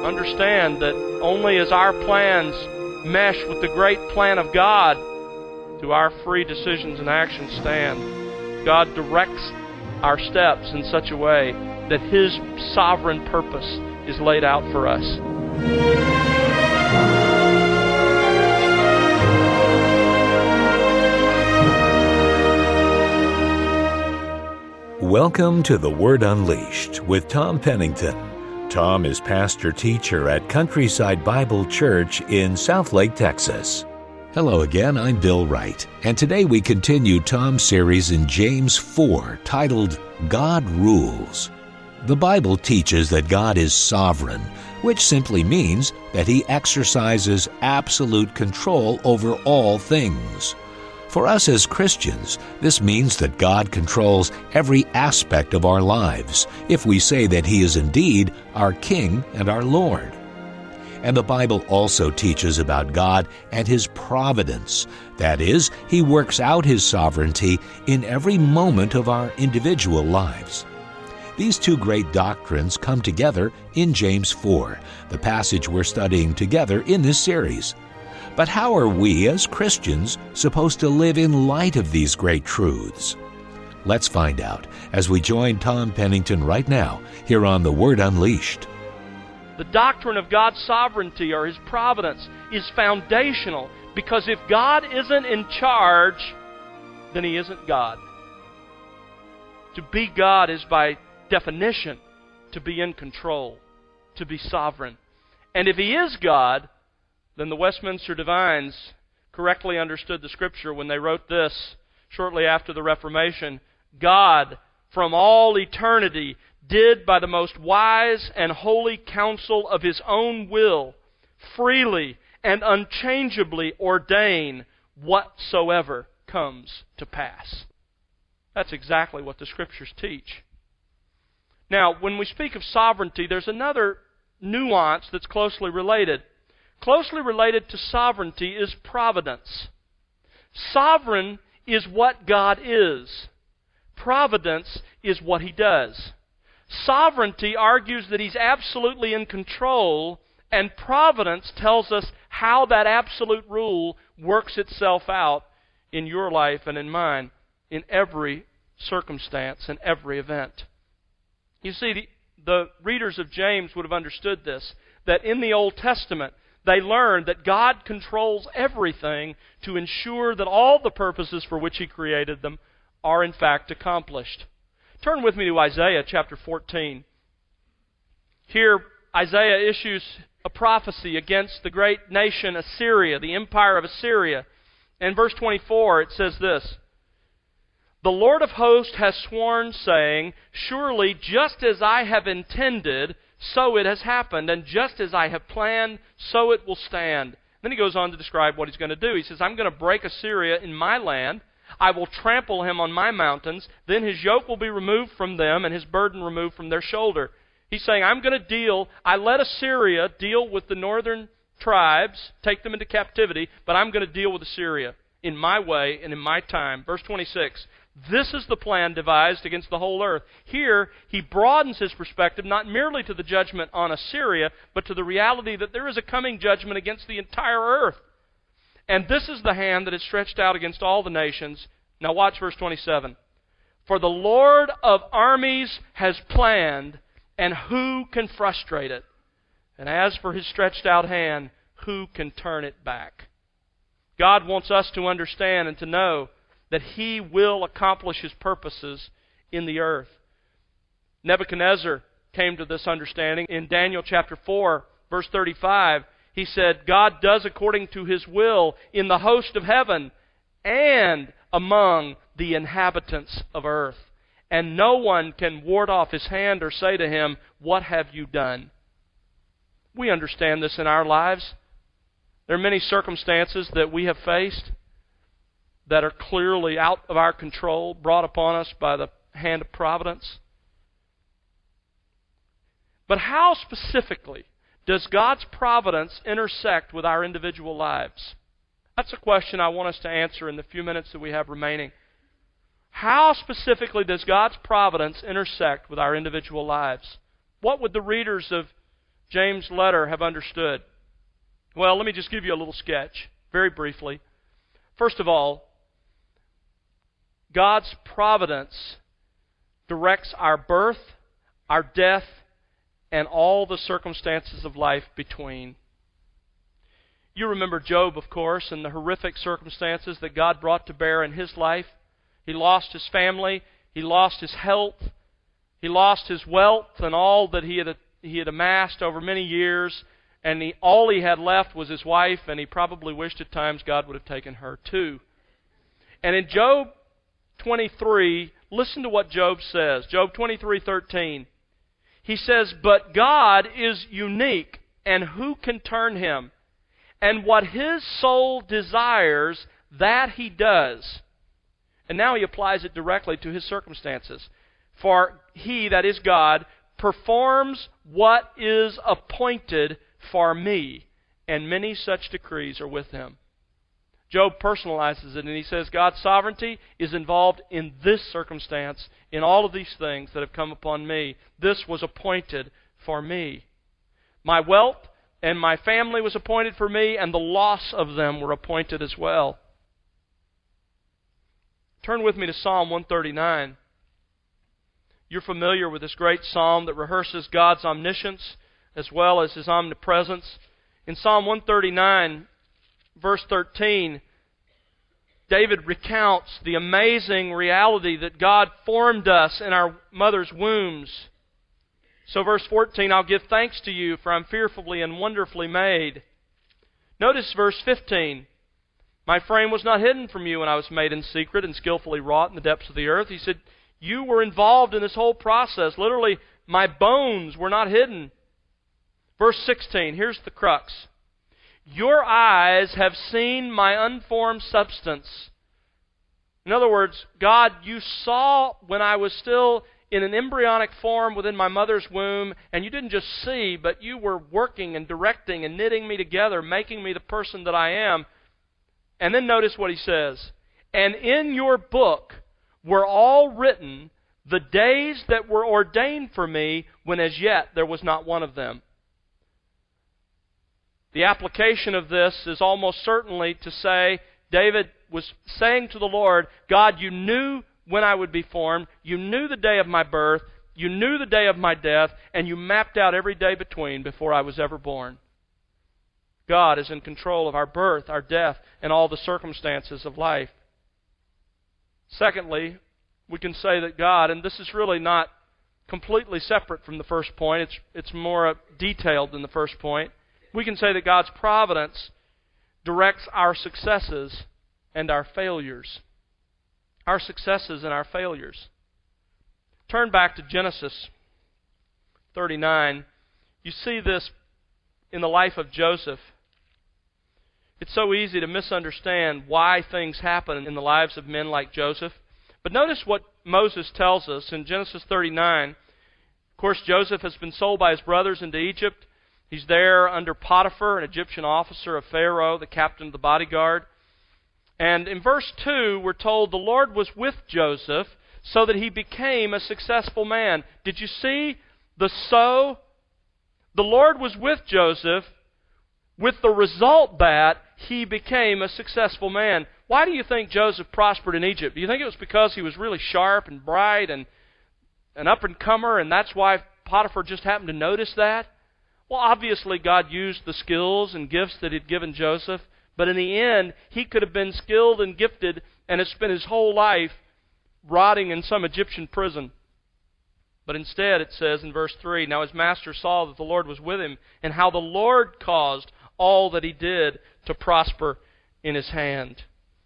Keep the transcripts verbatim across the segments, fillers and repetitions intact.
understand that only as our plans mesh with the great plan of God do our free decisions and actions stand. God directs our steps in such a way that His sovereign purpose is laid out for us. Welcome to The Word Unleashed with Tom Pennington. Tom is pastor-teacher at Countryside Bible Church in Southlake, Texas. Hello again, I'm Bill Wright, and today we continue Tom's series in James four titled, God Rules. The Bible teaches that God is sovereign, which simply means that He exercises absolute control over all things. For us as Christians, this means that God controls every aspect of our lives if we say that He is indeed our King and our Lord. And the Bible also teaches about God and His providence. That is, He works out His sovereignty in every moment of our individual lives. These two great doctrines come together in James four, the passage we're studying together in this series. But how are we as Christians supposed to live in light of these great truths? Let's find out as we join Tom Pennington right now here on The Word Unleashed. The doctrine of God's sovereignty or His providence is foundational because if God isn't in charge, then He isn't God. To be God is by definition to be in control, to be sovereign. And if He is God, then the Westminster Divines correctly understood the Scripture when they wrote this shortly after the Reformation. God, from all eternity, did by the most wise and holy counsel of His own will, freely and unchangeably ordain whatsoever comes to pass. That's exactly what the Scriptures teach. Now, when we speak of sovereignty, there's another nuance that's closely related. Closely related to sovereignty is providence. Sovereign is what God is. Providence is what He does. Sovereignty argues that He's absolutely in control, and providence tells us how that absolute rule works itself out in your life and in mine, in every circumstance and every event. You see, the, the readers of James would have understood this, that in the Old Testament, they learned that God controls everything to ensure that all the purposes for which He created them are in fact accomplished. Turn with me to Isaiah chapter fourteen. Here, Isaiah issues a prophecy against the great nation Assyria, the empire of Assyria. In verse twenty-four, it says this, "The Lord of hosts has sworn, saying, surely just as I have intended, so it has happened, and just as I have planned, so it will stand." Then he goes on to describe what He's going to do. He says, "I'm going to break Assyria in my land. I will trample him on my mountains. Then his yoke will be removed from them, and his burden removed from their shoulder." He's saying, I'm going to deal, I let Assyria deal with the northern tribes, take them into captivity, but I'm going to deal with Assyria in my way and in my time. Verse twenty-six, this is the plan devised against the whole earth. Here, he broadens his perspective not merely to the judgment on Assyria, but to the reality that there is a coming judgment against the entire earth. And this is the hand that is stretched out against all the nations. Now watch verse twenty-seven. "For the Lord of armies has planned, and who can frustrate it? And as for His stretched out hand, who can turn it back?" God wants us to understand and to know that He will accomplish His purposes in the earth. Nebuchadnezzar came to this understanding in Daniel chapter four, verse thirty-five. He said, God does according to His will in the host of heaven and among the inhabitants of earth. And no one can ward off His hand or say to Him, what have you done? We understand this in our lives. There are many circumstances that we have faced that are clearly out of our control, brought upon us by the hand of providence. But how specifically does God's providence intersect with our individual lives? That's a question I want us to answer in the few minutes that we have remaining. How specifically does God's providence intersect with our individual lives? What would the readers of James' letter have understood? Well, let me just give you a little sketch, very briefly. First of all, God's providence directs our birth, our death, and all the circumstances of life between. You remember Job, of course, and the horrific circumstances that God brought to bear in his life. He lost his family, he lost his health, he lost his wealth and all that he had he had amassed over many years, and he, all he had left was his wife, and he probably wished at times God would have taken her too. And in Job twenty-three, listen to what Job says. Job twenty-three thirteen. He says, "But God is unique, and who can turn Him? And what His soul desires, that He does." And now he applies it directly to his circumstances. "For He," that is God, "performs what is appointed for me, and many such decrees are with Him." Job personalizes it, and he says God's sovereignty is involved in this circumstance, in all of these things that have come upon me. This was appointed for me. My wealth and my family was appointed for me, and the loss of them were appointed as well. Turn with me to Psalm one thirty-nine. You're familiar with this great psalm that rehearses God's omniscience as well as His omnipresence. In Psalm one thirty-nine, verse thirteen, David recounts the amazing reality that God formed us in our mother's wombs. So verse fourteen, "I'll give thanks to You, for I'm fearfully and wonderfully made." Notice verse fifteen, "My frame was not hidden from You when I was made in secret and skillfully wrought in the depths of the earth." He said, You were involved in this whole process. Literally, my bones were not hidden. Verse sixteen, here's the crux. "Your eyes have seen my unformed substance." In other words, God, You saw when I was still in an embryonic form within my mother's womb, and You didn't just see, but You were working and directing and knitting me together, making me the person that I am. And then notice what he says. "And in Your book were all written the days that were ordained for me, when as yet there was not one of them." The application of this is almost certainly to say, David was saying to the Lord, God, You knew when I would be formed, You knew the day of my birth, You knew the day of my death, and You mapped out every day between before I was ever born. God is in control of our birth, our death, and all the circumstances of life. Secondly, we can say that God, and this is really not completely separate from the first point, it's, it's more detailed than the first point. We can say that God's providence directs our successes and our failures. Our successes and our failures. Turn back to Genesis thirty-nine. You see this in the life of Joseph. It's so easy to misunderstand why things happen in the lives of men like Joseph. But notice what Moses tells us in Genesis thirty-nine. Of course, Joseph has been sold by his brothers into Egypt. He's there under Potiphar, an Egyptian officer of Pharaoh, the captain of the bodyguard. And in verse two, we're told the Lord was with Joseph so that he became a successful man. Did you see the so? The Lord was with Joseph with the result that he became a successful man. Why do you think Joseph prospered in Egypt? Do you think it was because he was really sharp and bright and an up-and-comer, and that's why Potiphar just happened to notice that? Well, obviously God used the skills and gifts that He'd given Joseph, but in the end, he could have been skilled and gifted and had spent his whole life rotting in some Egyptian prison. But instead, it says in verse three, "Now his master saw that the Lord was with him, and how the Lord caused all that he did to prosper in his hand."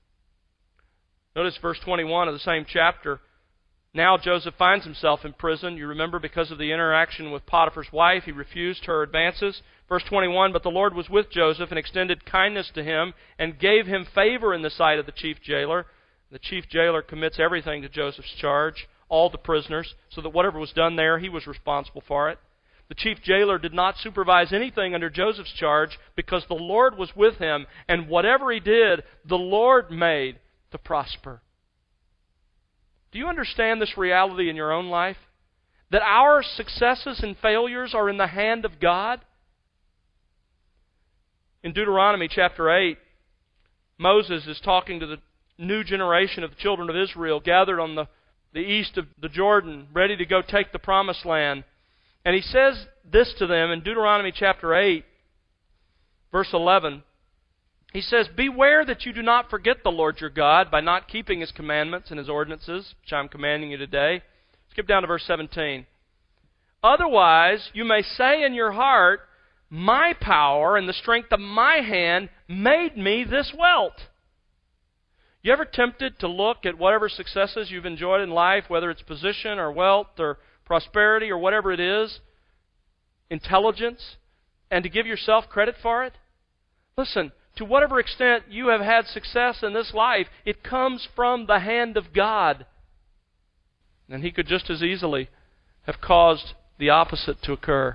Notice verse twenty-one of the same chapter. Now Joseph finds himself in prison. You remember, because of the interaction with Potiphar's wife, he refused her advances. Verse twenty-one, "But the Lord was with Joseph and extended kindness to him and gave him favor in the sight of the chief jailer." The chief jailer commits everything to Joseph's charge, all the prisoners, so that whatever was done there, he was responsible for it. The chief jailer did not supervise anything under Joseph's charge because the Lord was with him, and whatever he did, the Lord made to prosper. Do you understand this reality in your own life? That our successes and failures are in the hand of God? In Deuteronomy chapter eight, Moses is talking to the new generation of the children of Israel gathered on the, the east of the Jordan, ready to go take the promised land. And he says this to them in Deuteronomy chapter eight, verse eleven. He says, "Beware that you do not forget the Lord your God by not keeping His commandments and His ordinances, which I am commanding you today." Skip down to verse seventeen. "Otherwise you may say in your heart, my power and the strength of my hand made me this wealth." You ever tempted to look at whatever successes you've enjoyed in life, whether it's position or wealth or prosperity or whatever it is, intelligence, and to give yourself credit for it? Listen, to whatever extent you have had success in this life, it comes from the hand of God. And He could just as easily have caused the opposite to occur.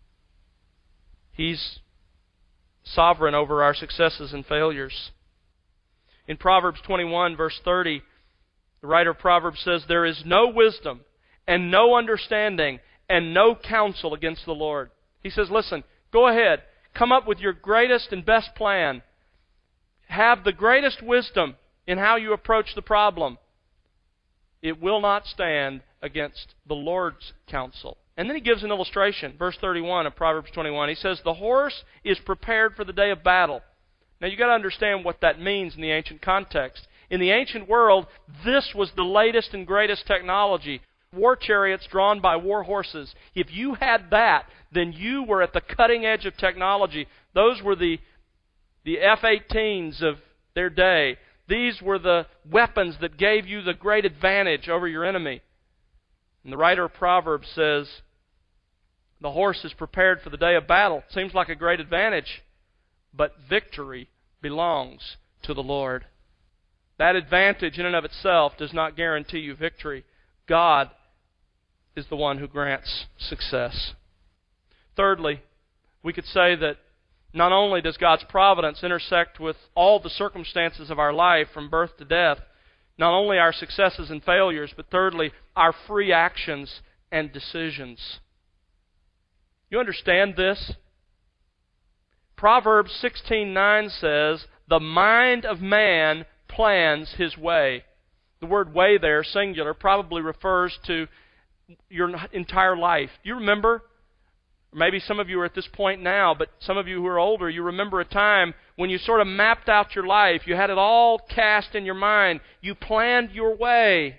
He's sovereign over our successes and failures. In Proverbs twenty-one, verse thirty, the writer of Proverbs says, "There is no wisdom and no understanding and no counsel against the Lord." He says, listen, go ahead. Come up with your greatest and best plan. Have the greatest wisdom in how you approach the problem. It will not stand against the Lord's counsel. And then he gives an illustration. Verse thirty-one of Proverbs twenty-one. He says, "The horse is prepared for the day of battle." Now you've got to understand what that means in the ancient context. In the ancient world, this was the latest and greatest technology. War chariots drawn by war horses. If you had that, then you were at the cutting edge of technology. Those were the, the F eighteens of their day. These were the weapons that gave you the great advantage over your enemy. And the writer of Proverbs says, the horse is prepared for the day of battle. Seems like a great advantage, but victory belongs to the Lord. That advantage in and of itself does not guarantee you victory. God is the one who grants success. Thirdly, we could say that not only does God's providence intersect with all the circumstances of our life from birth to death, not only our successes and failures, but thirdly, our free actions and decisions. You understand this? Proverbs sixteen nine says, "The mind of man plans his way." The word way there, singular, probably refers to your entire life. Do you remember? Maybe some of you are at this point now, but some of you who are older, you remember a time when you sort of mapped out your life. You had it all cast in your mind. You planned your way.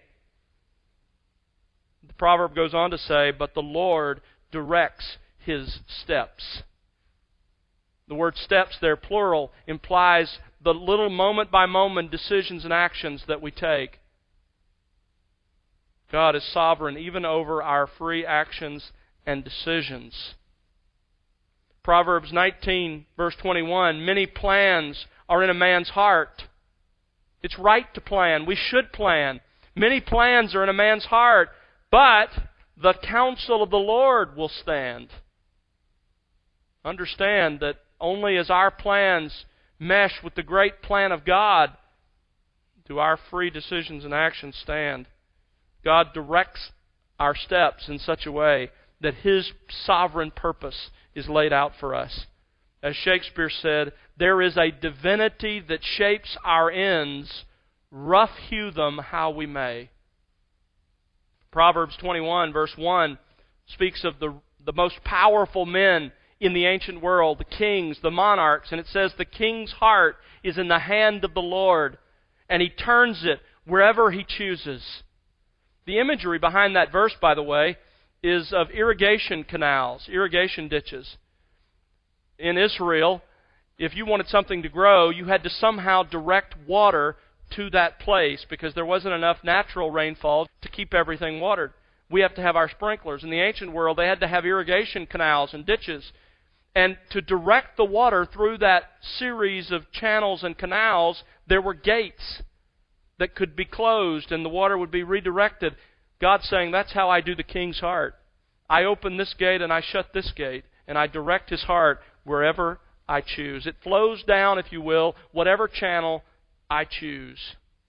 The proverb goes on to say, "But the Lord directs His steps." The word steps there, plural, implies the little moment-by-moment decisions and actions that we take. God is sovereign even over our free actions and decisions. Proverbs nineteen, verse twenty-one, "Many plans are in a man's heart." It's right to plan. We should plan. Many plans are in a man's heart, but the counsel of the Lord will stand. Understand that only as our plans mesh with the great plan of God do our free decisions and actions stand. God directs our steps in such a way that His sovereign purpose is laid out for us. As Shakespeare said, "There is a divinity that shapes our ends, rough hew them how we may." Proverbs twenty-one, verse one, speaks of the, the most powerful men in the ancient world, the kings, the monarchs, and it says, "The king's heart is in the hand of the Lord, and He turns it wherever He chooses." The imagery behind that verse, by the way, is of irrigation canals, irrigation ditches. In Israel, if you wanted something to grow, you had to somehow direct water to that place because there wasn't enough natural rainfall to keep everything watered. We have to have our sprinklers. In the ancient world, they had to have irrigation canals and ditches. And to direct the water through that series of channels and canals, there were gates that could be closed and the water would be redirected. God's saying, that's how I do the king's heart. I open this gate and I shut this gate, and I direct his heart wherever I choose. It flows down, if you will, whatever channel I choose.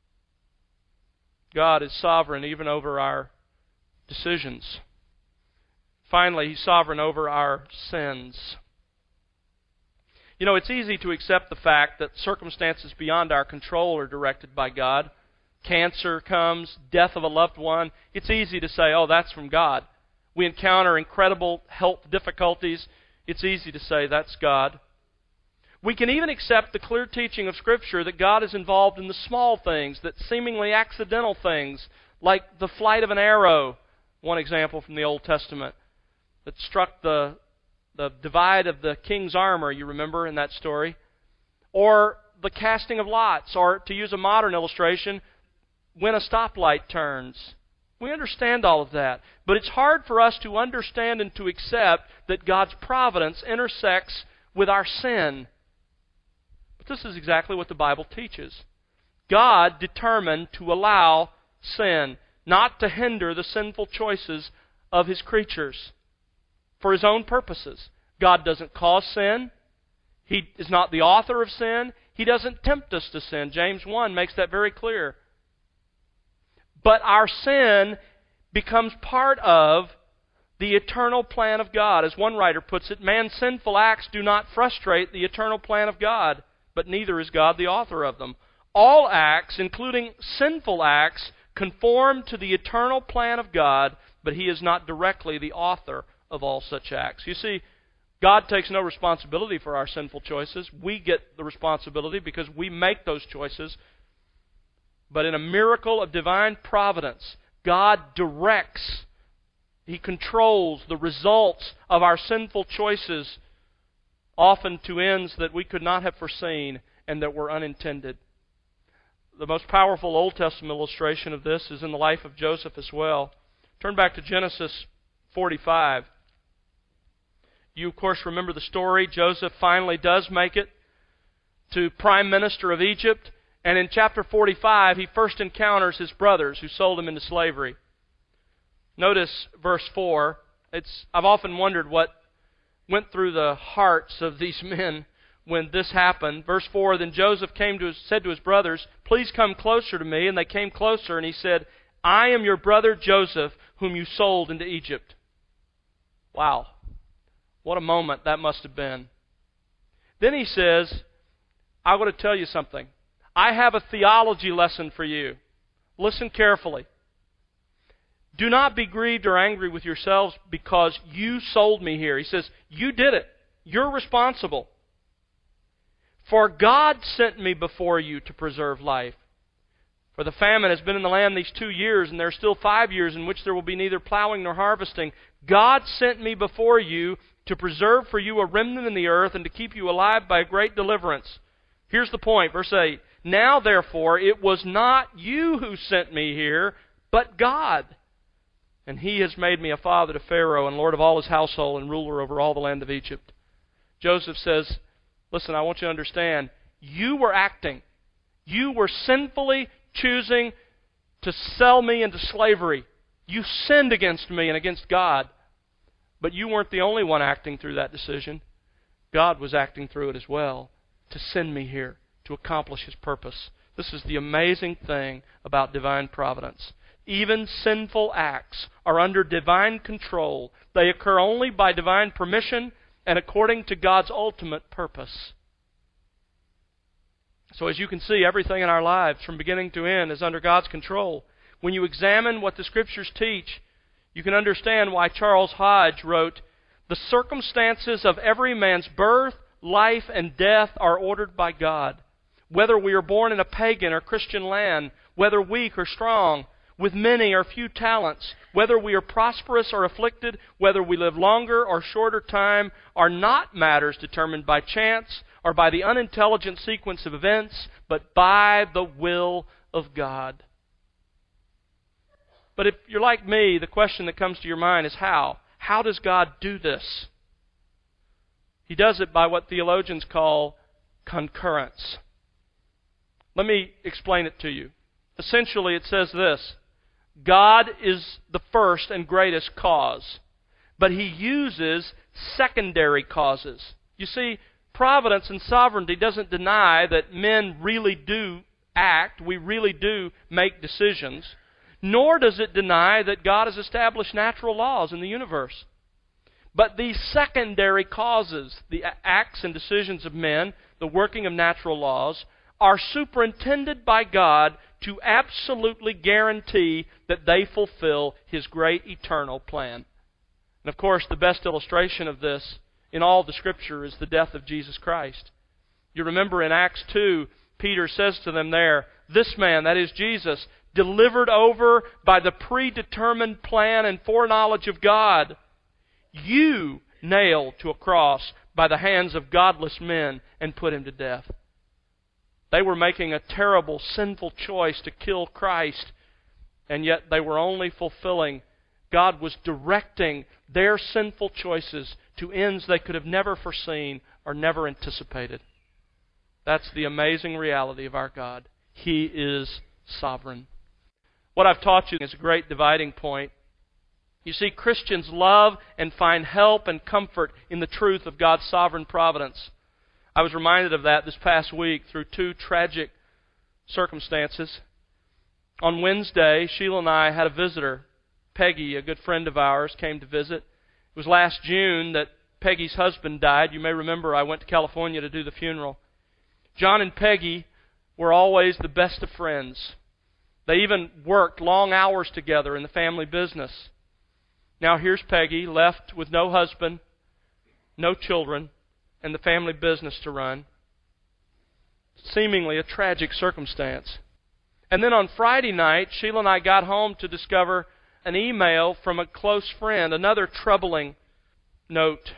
God is sovereign even over our decisions. Finally, He's sovereign over our sins. You know, it's easy to accept the fact that circumstances beyond our control are directed by God. Cancer comes, death of a loved one. It's easy to say, oh, that's from God. We encounter incredible health difficulties. It's easy to say that's God. We can even accept the clear teaching of Scripture that God is involved in the small things, that seemingly accidental things, like the flight of an arrow, one example from the Old Testament, that struck the, the divide of the king's armor, you remember in that story, or the casting of lots, or to use a modern illustration, when a stoplight turns. We understand all of that, but it's hard for us to understand and to accept that God's providence intersects with our sin. But this is exactly what the Bible teaches. God determined to allow sin, not to hinder the sinful choices of His creatures for His own purposes. God doesn't cause sin. He is not the author of sin. He doesn't tempt us to sin. James one makes that very clear. But our sin becomes part of the eternal plan of God. As one writer puts it, man's sinful acts do not frustrate the eternal plan of God, but neither is God the author of them. All acts, including sinful acts, conform to the eternal plan of God, but He is not directly the author of all such acts. You see, God takes no responsibility for our sinful choices. We get the responsibility because we make those choices. But in a miracle of divine providence, God directs, He controls the results of our sinful choices, often to ends that we could not have foreseen and that were unintended. The most powerful Old Testament illustration of this is in the life of Joseph as well. Turn back to Genesis forty-five. You, of course, remember the story. Joseph finally does make it to Prime Minister of Egypt. And in chapter forty-five, he first encounters his brothers who sold him into slavery. Notice verse four. It's, I've often wondered what went through the hearts of these men when this happened. Verse four, then Joseph came to his, said to his brothers, please come closer to me. And they came closer, and he said, I am your brother Joseph, whom you sold into Egypt. Wow. What a moment that must have been. Then he says, I want to tell you something. I have a theology lesson for you. Listen carefully. Do not be grieved or angry with yourselves because you sold me here. He says, you did it. You're responsible. For God sent me before you to preserve life. For the famine has been in the land these two years, and there are still five years in which there will be neither plowing nor harvesting. God sent me before you to preserve for you a remnant in the earth and to keep you alive by a great deliverance. Here's the point, verse eight. Now, therefore, it was not you who sent me here, but God. And He has made me a father to Pharaoh and Lord of all his household and ruler over all the land of Egypt. Joseph says, listen, I want you to understand, you were acting. You were sinfully choosing to sell me into slavery. You sinned against me and against God. But you weren't the only one acting through that decision. God was acting through it as well to send me here to accomplish His purpose. This is the amazing thing about divine providence. Even sinful acts are under divine control. They occur only by divine permission and according to God's ultimate purpose. So as you can see, everything in our lives from beginning to end is under God's control. When you examine what the Scriptures teach, you can understand why Charles Hodge wrote, the circumstances of every man's birth, life, and death are ordered by God. Whether we are born in a pagan or Christian land, whether weak or strong, with many or few talents, whether we are prosperous or afflicted, whether we live longer or shorter time, are not matters determined by chance or by the unintelligent sequence of events, but by the will of God. But if you're like me, the question that comes to your mind is how? How does God do this? He does it by what theologians call concurrence. Let me explain it to you. Essentially, it says this. God is the first and greatest cause, but He uses secondary causes. You see, providence and sovereignty doesn't deny that men really do act, we really do make decisions, nor does it deny that God has established natural laws in the universe. But these secondary causes, the acts and decisions of men, the working of natural laws, are superintended by God to absolutely guarantee that they fulfill His great eternal plan. And of course, the best illustration of this in all the Scripture is the death of Jesus Christ. You remember in Acts two, Peter says to them there, this man, that is Jesus, delivered over by the predetermined plan and foreknowledge of God, you nailed to a cross by the hands of godless men and put Him to death. They were making a terrible, sinful choice to kill Christ, and yet they were only fulfilling. God was directing their sinful choices to ends they could have never foreseen or never anticipated. That's the amazing reality of our God. He is sovereign. What I've taught you is a great dividing point. You see, Christians love and find help and comfort in the truth of God's sovereign providence. I was reminded of that this past week through two tragic circumstances. On Wednesday, Sheila and I had a visitor. Peggy, a good friend of ours, came to visit. It was last June that Peggy's husband died. You may remember I went to California to do the funeral. John and Peggy were always the best of friends. They even worked long hours together in the family business. Now here's Peggy, left with no husband, no children, and the family business to run. Seemingly a tragic circumstance. And then on Friday night, Sheila and I got home to discover an email from a close friend, another troubling note.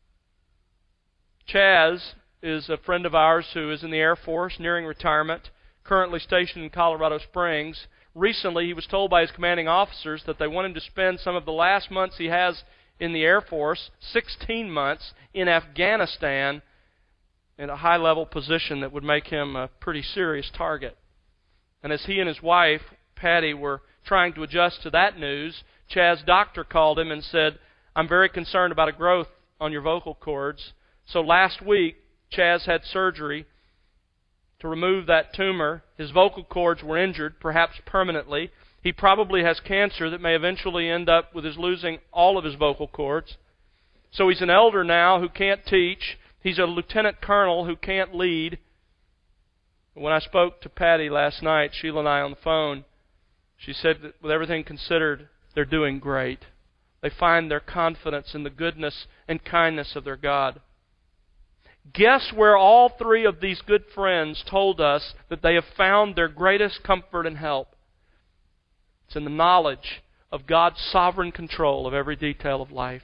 Chaz is a friend of ours who is in the Air Force, nearing retirement, currently stationed in Colorado Springs. Recently, he was told by his commanding officers that they want him to spend some of the last months he has in the Air Force, sixteen months, in Afghanistan, in a high-level position that would make him a pretty serious target. And as he and his wife, Patty, were trying to adjust to that news, Chaz's doctor called him and said, I'm very concerned about a growth on your vocal cords. So last week, Chaz had surgery to remove that tumor. His vocal cords were injured, perhaps permanently. He probably has cancer that may eventually end up with his losing all of his vocal cords. So he's an elder now who can't teach. He's a lieutenant colonel who can't lead. When I spoke to Patty last night, Sheila and I on the phone, she said that with everything considered, they're doing great. They find their confidence in the goodness and kindness of their God. Guess where all three of these good friends told us that they have found their greatest comfort and help? It's in the knowledge of God's sovereign control of every detail of life.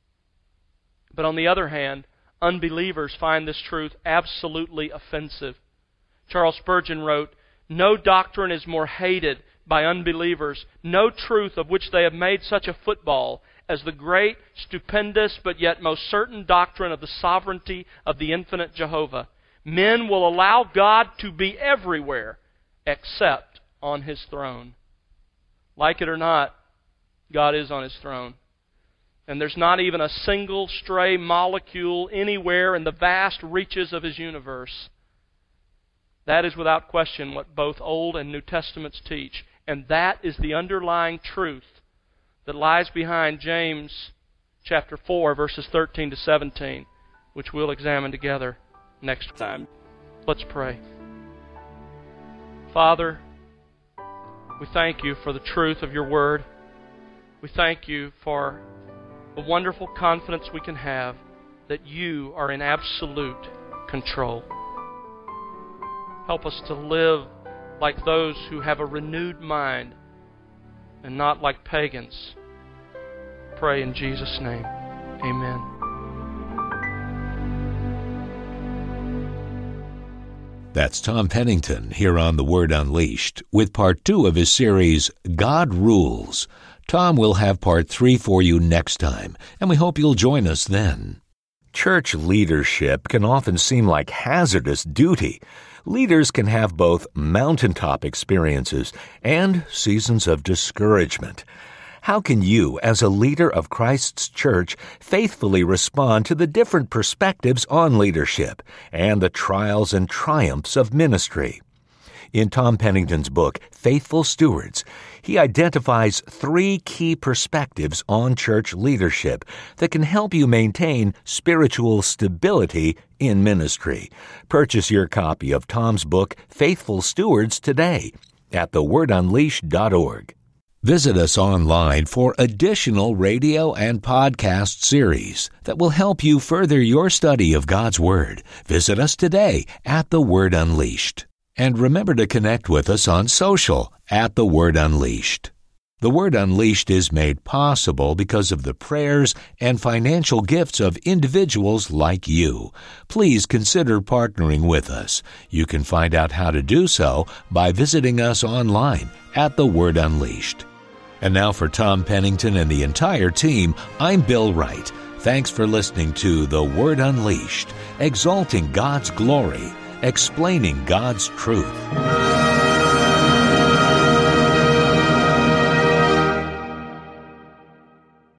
But on the other hand, unbelievers find this truth absolutely offensive. Charles Spurgeon wrote, no doctrine is more hated by unbelievers, no truth of which they have made such a football as the great, stupendous, but yet most certain doctrine of the sovereignty of the infinite Jehovah. Men will allow God to be everywhere except on His throne. Like it or not, God is on His throne. And there's not even a single stray molecule anywhere in the vast reaches of His universe. That is without question what both Old and New Testaments teach. And that is the underlying truth that lies behind James chapter four, verses thirteen to seventeen, which we'll examine together next time. Let's pray. Father, we thank You for the truth of Your Word. We thank You for the wonderful confidence we can have that You are in absolute control. Help us to live like those who have a renewed mind and not like pagans. Pray in Jesus' name. Amen. That's Tom Pennington here on The Word Unleashed with part two of his series, God Rules. Tom will have part three for you next time, and we hope you'll join us then. Church leadership can often seem like hazardous duty. Leaders can have both mountaintop experiences and seasons of discouragement. How can you, as a leader of Christ's church, faithfully respond to the different perspectives on leadership and the trials and triumphs of ministry? In Tom Pennington's book, Faithful Stewards, he identifies three key perspectives on church leadership that can help you maintain spiritual stability in ministry. Purchase your copy of Tom's book, Faithful Stewards, today at the word unleashed dot org. Visit us online for additional radio and podcast series that will help you further your study of God's Word. Visit us today at The Word Unleashed. And remember to connect with us on social at The Word Unleashed. The Word Unleashed is made possible because of the prayers and financial gifts of individuals like you. Please consider partnering with us. You can find out how to do so by visiting us online at The Word Unleashed. And now for Tom Pennington and the entire team, I'm Bill Wright. Thanks for listening to The Word Unleashed, exalting God's glory, explaining God's truth.